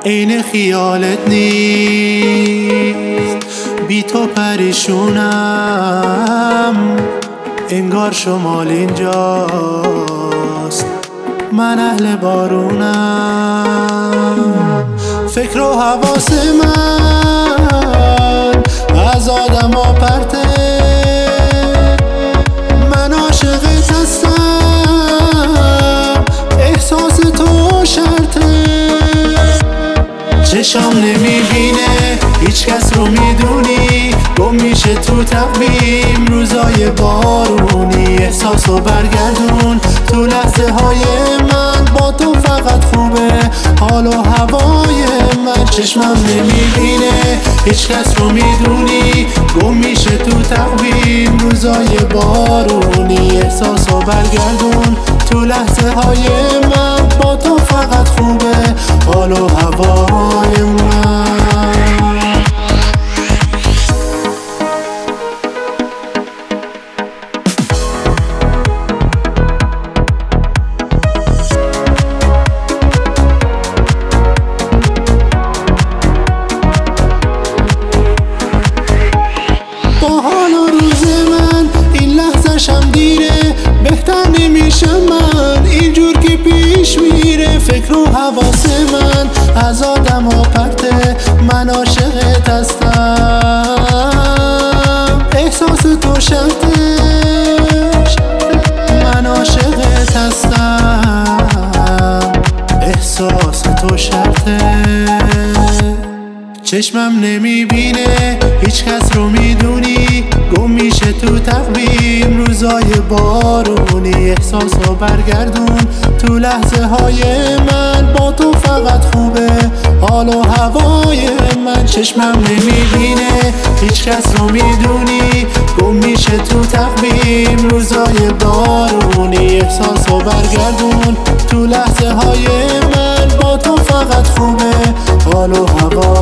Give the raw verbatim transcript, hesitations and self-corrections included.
عین خیالت نیست، بی تو پریشونم، انگار شمال اینجاست، من اهل بارونم. فکر و حواس من از آدم ها پرته، من عاشقت هستم، احساس تو شرطه. چشام نمیبینه هیچ کس رو میدونی، گم میشه تو تقویم روزای بارونی. احساسو برگردون تو لحظه های من، با تو فقط خوبه حال و هوای من. چشمم نمیبینه هیچ کس رو میدونی، گم میشه تو تقویم روزای بارونی. احساسو برگردون تو لحظه های من، با تو فقط خوبه حال و هوای من. با حال و روز من این لحظه شم دیره، بهتر نمیشم من اینجور که پیش میره. فکر و حواس من از آدم ها پرته، من عاشقت هستم، احساس تو شرطه، من عاشقت هستم، احساس تو شرطه. چشمم نمیبینه هیچ کس رو میدونی، گم میشه تو تقویم روزای بارونی. احساسو برگردون تو لحظه های من، با تو فقط خوبه حال و هوای من. چشمم نمیبینه هیچ کس رو میدونی، گم میشه تو تقویم روزای بارونی. احساسو برگردون تو لحظه های من، با تو فقط خوبه حال و هوای